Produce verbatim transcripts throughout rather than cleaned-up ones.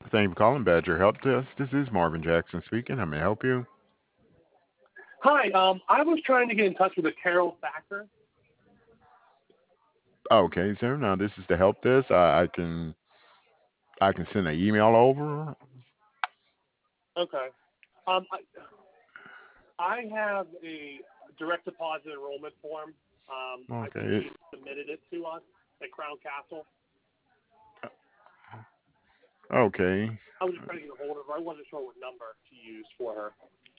Thank you for calling Badger Help Desk. This is Marvin Jackson speaking. How may I help you? Hi, um, I was trying to get in touch with a Carol Thacker. Okay, sir. Now this is the help desk. I, I can I can send an email over. Okay. Um, I, I have a direct deposit enrollment form. Um, I think Okay. she submitted it to us at Crown Castle. Okay. I was just trying to get a hold of her. I wasn't sure what number to use for her.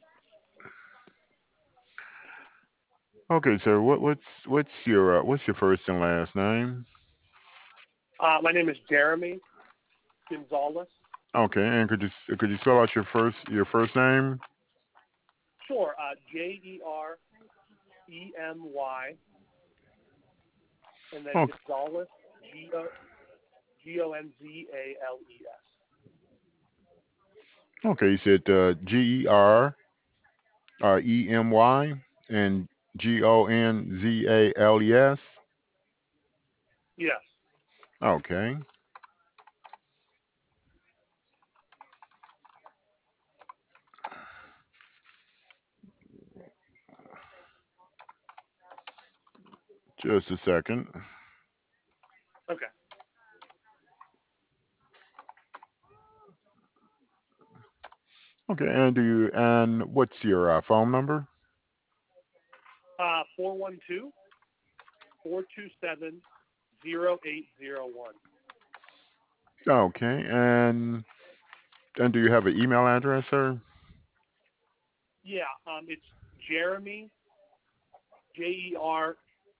Okay, sir. What what's what's your uh, what's your first and last name? Uh, my name is Jeremy Gonzalez. Okay, and could you s- could you spell out your first your first name? Sure, uh, J E R E M Y, and then Okay. Gonzalez, G O G O N Z A L E S. Okay, you said uh, G E R uh, E M Y and G O N Z A L E S. Yes. Okay. Just a second. Okay. Okay, and do you and what's your uh, phone number? Uh, four one two, four two seven, zero eight zero one. Okay, and and do you have an email address, sir? Yeah, um, it's Jeremy, J E R.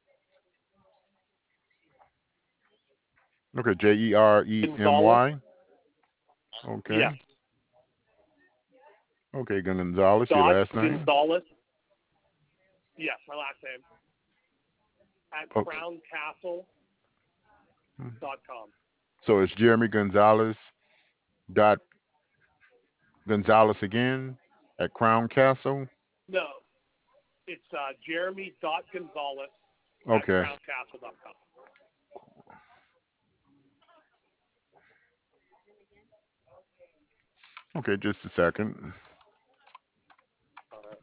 Okay, J E R E M Gonzalez. Y. Yes. Okay. Okay, Gonzalez, your Dot last name. Gonzalez. Yes, my last name. At Okay. crown castle dot com. So it's Jeremy Gonzalez dot Gonzalez again at Crown Castle. No, it's uh, Jeremy dot Gonzalez at Okay. crown castle dot com. Okay, just a second. All right.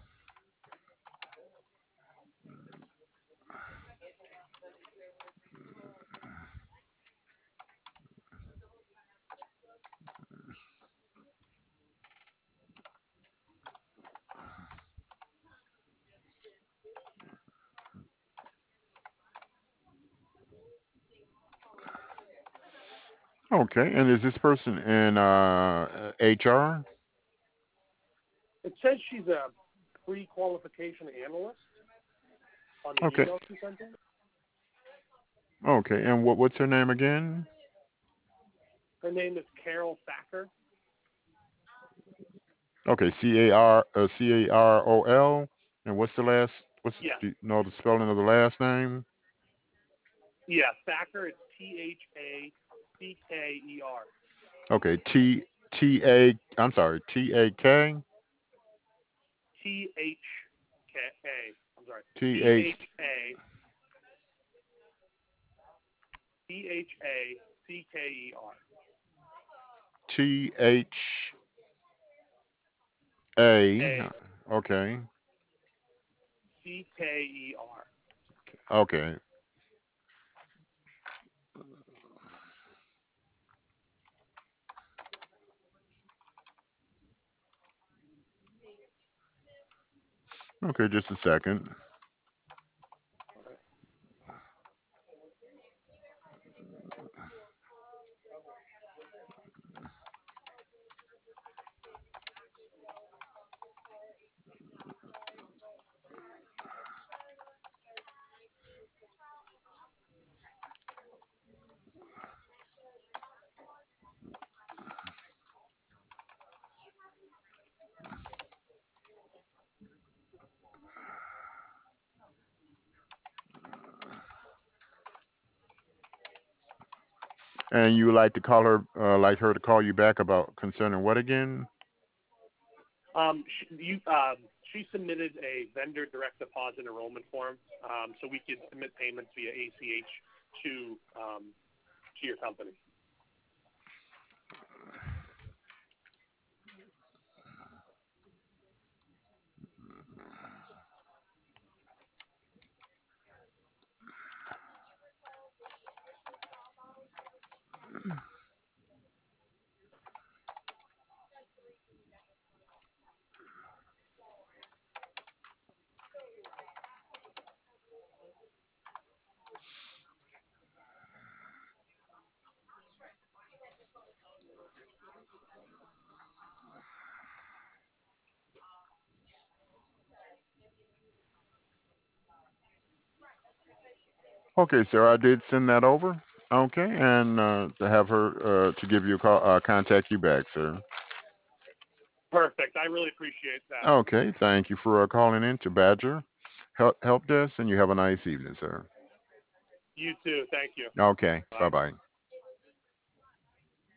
Okay, and is this person in uh, H R? It says she's a pre-qualification analyst on the Okay. email she sent in. Okay, and what what's her name again? Her name is Carol Thacker. Okay, C A R uh, C A R O L. And what's the last? What's Yes. do you know the spelling of the last name? Yeah, Thacker. It's T H A C K E R. Okay, T T A. I'm sorry, T A K T H K A. I'm sorry. T T H H A T H A C K E R. T H A. A Okay, C K E R. okay, okay. Just a second. And you would like to call her, uh, like her to call you back about concerning what again? Um, she, you, um, she submitted a vendor direct deposit enrollment form, um, so we could submit payments via A C H to um, to your company. Okay, sir, I did send that over. Okay, and uh, to have her uh, to give you a call, uh, contact you back, sir. Perfect. I really appreciate that. Okay, thank you for uh, calling in to Badger Help, Help Desk, and you have a nice evening, sir. You too. Thank you. Okay, bye Bye. bye.